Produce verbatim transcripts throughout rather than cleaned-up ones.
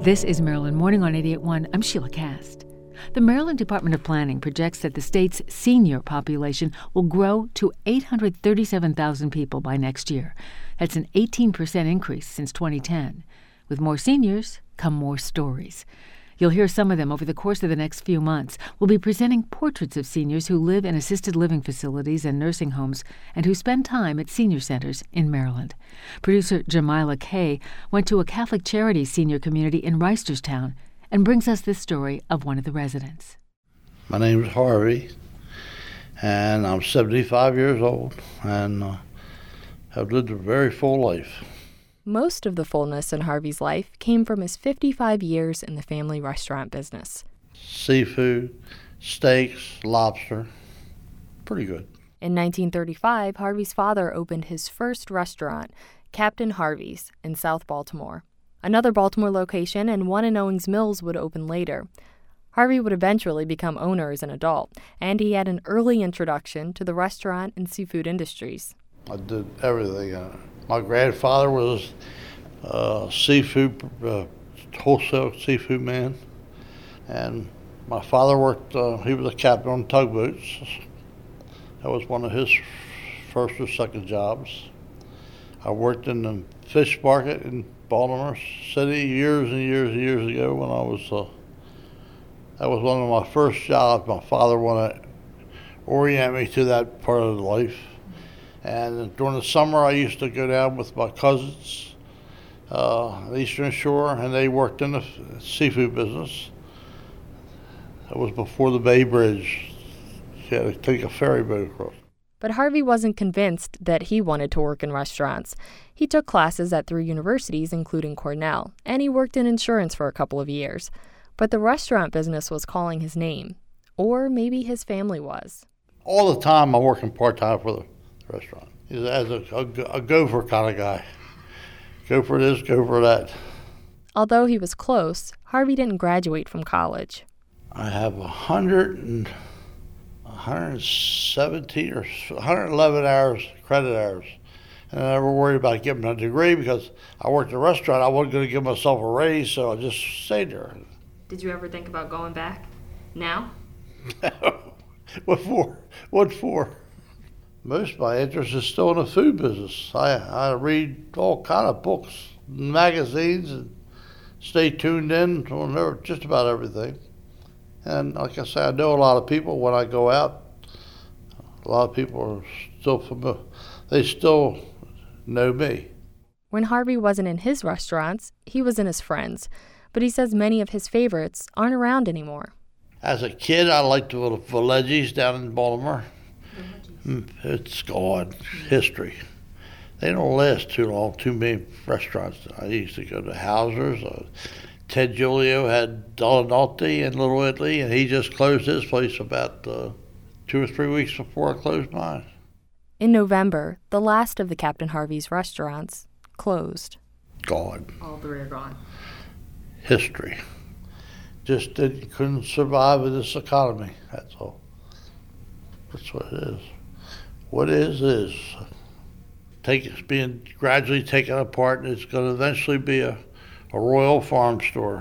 This is Maryland Morning on eighty-eight point one. I'm Sheila Cast. The Maryland Department of Planning projects that the state's senior population will grow to eight hundred thirty-seven thousand people by next year. That's an eighteen percent increase since twenty ten. With more seniors come more stories. You'll hear some of them over the course of the next few months. We'll be presenting portraits of seniors who live in assisted living facilities and nursing homes and who spend time at senior centers in Maryland. Producer Jamila Kay went to a Catholic Charities senior community in Reisterstown and brings us this story of one of the residents. My name is Harvey, and I'm seventy-five years old, and uh, have lived a very full life. Most of the fullness in Harvey's life came from his fifty-five years in the family restaurant business. Seafood, steaks, lobster, pretty good. In nineteen thirty-five, Harvey's father opened his first restaurant, Captain Harvey's, in South Baltimore. Another Baltimore location and one in Owings Mills would open later. Harvey would eventually become owner as an adult, and he had an early introduction to the restaurant and seafood industries. I did everything. Uh, my grandfather was a seafood, uh, wholesale seafood man, and my father worked, uh, he was a captain on tugboats. That was one of his first or second jobs. I worked in the fish market in Baltimore City years and years and years ago when I was, uh, that was one of my first jobs. My father wanted to orient me to that part of life. And during the summer, I used to go down with my cousins, uh, Eastern Shore, and they worked in the seafood business. That was before the Bay Bridge. You had to take a ferry boat across. But Harvey wasn't convinced that he wanted to work in restaurants. He took classes at three universities, including Cornell, and he worked in insurance for a couple of years. But the restaurant business was calling his name. Or maybe his family was. All the time, I'm working part-time for the restaurant. He's as a, a, a gopher kind of guy. Go for this, go for that. Although he was close, Harvey didn't graduate from college. I have one hundred and one hundred seventeen or one hundred eleven hours, credit hours. And I never worried about getting a degree because I worked at a restaurant. I wasn't going to give myself a raise, so I just stayed there. Did you ever think about going back? Now? No. What for? What for? Most of my interest is still in the food business. I, I read all kind of books, magazines, and stay tuned in on just about everything. And like I say, I know a lot of people when I go out. A lot of people are still familiar. They still know me. When Harvey wasn't in his restaurants, he was in his friends. But he says many of his favorites aren't around anymore. As a kid, I liked the Velleggi's down in Baltimore. It's gone. History. They don't last too long. Too many restaurants. I used to go to Hauser's. Uh, Ted Giulio had Dolinotti in Little Italy, and he just closed his place about uh, two or three weeks before I closed mine. In November, the last of the Captain Harvey's restaurants closed. Gone. All three are gone. History. Just didn't, couldn't survive in this economy. That's all. That's what it is. What is is take it's being gradually taken apart, and it's going to eventually be a, a Royal Farm store.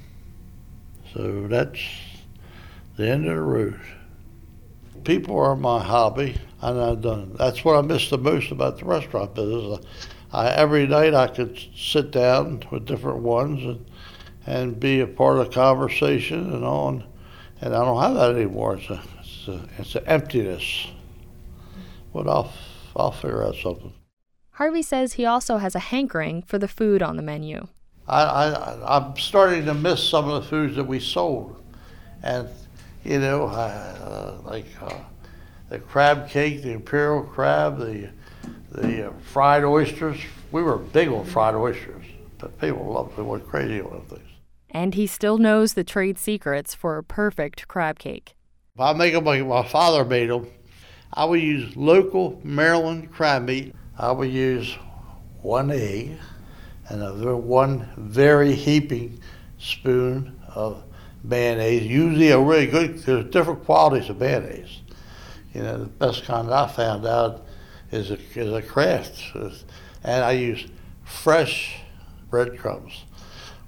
So that's the end of the road. People are my hobby, and I've done. That's what I miss the most about the restaurant business. I, every night I could sit down with different ones and and be a part of the conversation and on, and I don't have that anymore. It's a it's a, it's an emptiness. But I'll, I'll figure out something. Harvey says he also has a hankering for the food on the menu. I, I, I'm starting to miss some of the foods that we sold. And, you know, I, uh, like uh, the crab cake, the imperial crab, the, the uh, fried oysters. We were big on fried oysters, but people loved it. They went crazy on those things. And he still knows the trade secrets for a perfect crab cake. If I make them like my father made them, I would use local Maryland crab meat. I would use one egg and a, one very heaping spoon of mayonnaise, usually a really good, there's different qualities of mayonnaise. You know, the best kind that I found out is a, is a Kraft. And I use fresh breadcrumbs.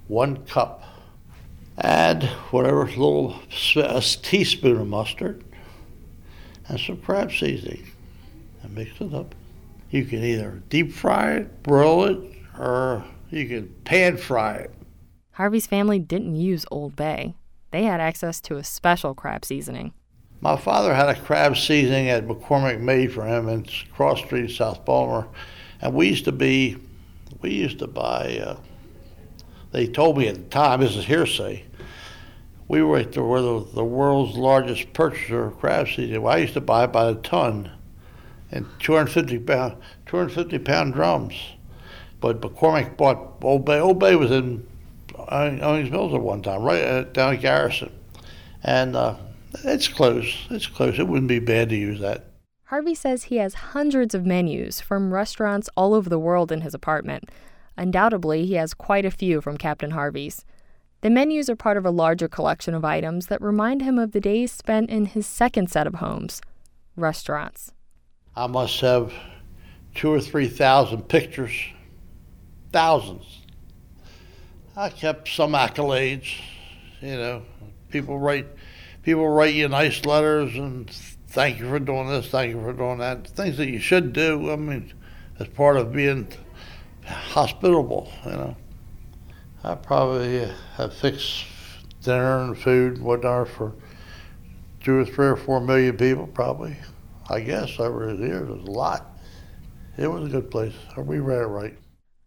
one cup. Add whatever little, a teaspoon of mustard and some crab seasoning and mix it up. You can either deep fry it, broil it, or you can pan fry it. Harvey's family didn't use Old Bay. They had access to a special crab seasoning. My father had a crab seasoning that McCormick made for him in Cross Street, South Baltimore, and we used to be, we used to buy. Uh, they told me at the time, this is hearsay, we were, at the, were the, the world's largest purchaser of crab seasoning. Well, I used to buy it by the ton, in two hundred fifty pound, two hundred fifty pound drums. But McCormick bought Old Bay. Old Bay was in Owings Mills at one time, right uh, down at Garrison, and. Uh, It's close. It's close. It wouldn't be bad to use that. Harvey says he has hundreds of menus from restaurants all over the world in his apartment. Undoubtedly, he has quite a few from Captain Harvey's. The menus are part of a larger collection of items that remind him of the days spent in his second set of homes, restaurants. I must have two or three thousand pictures. Thousands. I kept some accolades. You know, people write... People write you nice letters and thank you for doing this, thank you for doing that. Things that you should do, I mean, as part of being hospitable, you know. I probably have fixed dinner and food and whatnot for two or three or four million people, probably. I guess over the years, it was a lot. It was a good place. We ran it right.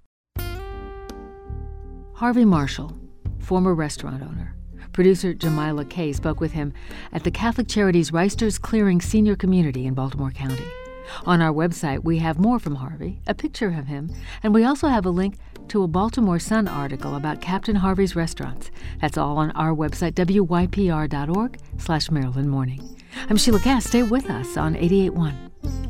Harvey Marshall, former restaurant owner. Producer Jamila Kay spoke with him at the Catholic Charities Reister's Clearing Senior Community in Baltimore County. On our website, we have more from Harvey, a picture of him, and we also have a link to a Baltimore Sun article about Captain Harvey's restaurants. That's all on our website, W Y P R dot org slash Maryland Morning. I'm Sheila Cass. Stay with us on eighty-eight point one.